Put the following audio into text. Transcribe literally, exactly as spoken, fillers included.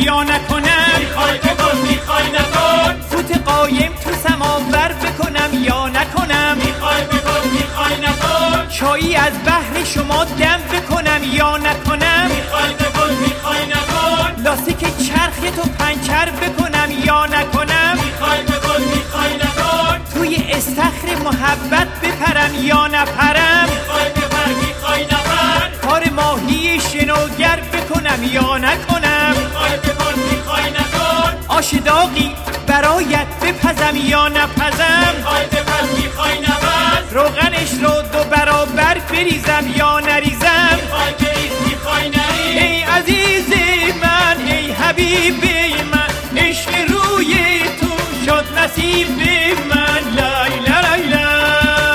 یا نکنم؟ میخوای بکن میخوای نکن. فوت قایم تو سماور بکنم یا نکنم؟ میخوای بکن میخوای نکن. چایی از بحر شما دم بکنم یا نکنم؟ میخوای بکن میخوای نکن. لاستیک چرخ تو پنچر بکنم یا نکنم؟ میخوای بکن میخوای نکن. توی استخر محبت بپرم یا نپرم؟ میخوای بپر میخوای نپر. کار ماهی شنوگر بکنم یا نکنم؟ میخوای بکن میخوای نکن. آش داغی برایت بپزم یا نپزم؟ میخوای بپر میخوای نپز. روغنش رو دو برابر بریزم یا نریزم؟ میخوای بریز میخوای نریز. ای عزیز من ای حبیب من، عشق روی تو شد نصیب